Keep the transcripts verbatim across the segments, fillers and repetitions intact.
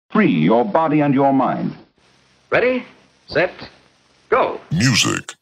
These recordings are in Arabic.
Free your body and your mind. Ready, set, go. Music.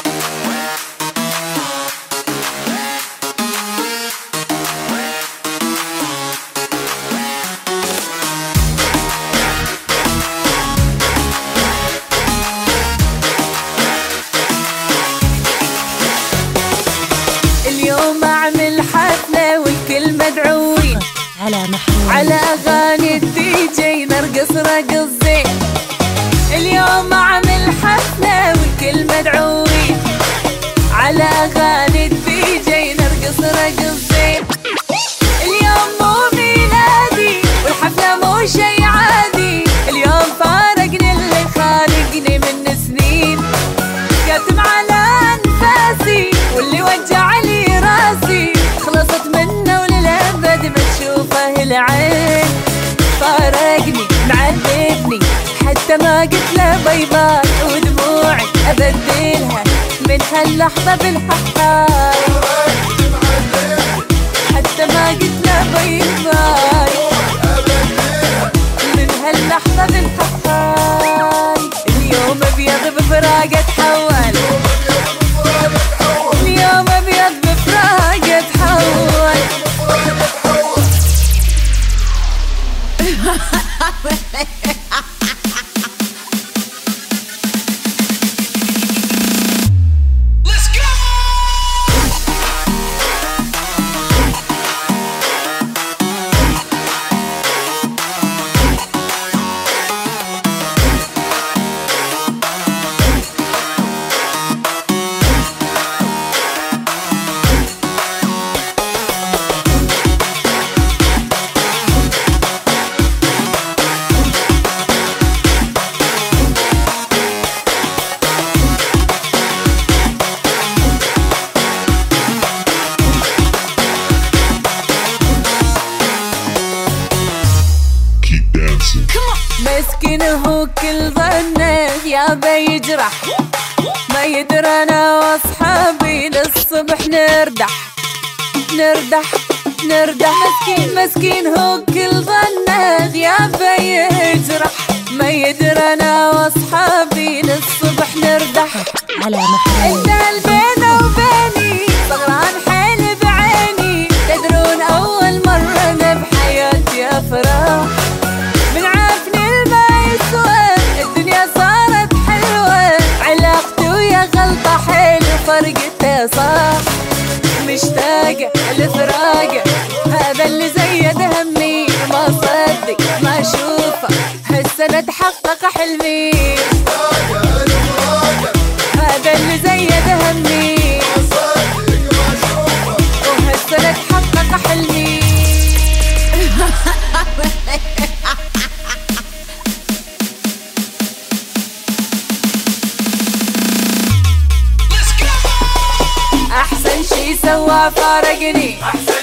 اليوم اعمل حفلة والكل مدعوين على محمود على اغاني الدي جي نرقص رقص زين. اليوم اعمل حفلة والكل مدعوين على اغاني الدي جي نرقص رقص زين. اليوم مو ميلادي والحفلة مو شي عادي، اليوم فارقني اللي خالقني من سنين، كاتم على انفاسي واللي وجع لي راسي خلصت منه وللابد ما تشوفه العين. فارقني معذبني حتى ما قلت له باي باي، ودموعي ابدلها من هاللحظه بالحقاي، حتى ما قلت له باي باي من هاللحظه بالحقاي. اليوم ابيض بفراقه تحول، اليوم ابيض بفراقه تحول. مسكين هو كل ظنه يابا يجرح، ما يدري انا واصحابي للصبح نردح نردح نردح. مسكين مسكين هو كل ظنه يابا يجرح، ما يدري انا واصحابي للصبح نردح. على محمود انت بينه وبيني صغران حيل بعيني، تدرون اول مرة انا بحياتي افراح من عافني الما يسوى، الدنيا صارت حلوة، علاقتي ويا غلطة حيل وفرقته صح. مشتاقة لفراقه هذا اللي زيد همي، ما صدق ما اشوفه هالسنة تحقق حلمي، هذا اللي زيد همي وهالسنة تحقق حلمي. أحسن شي سوا فارقني،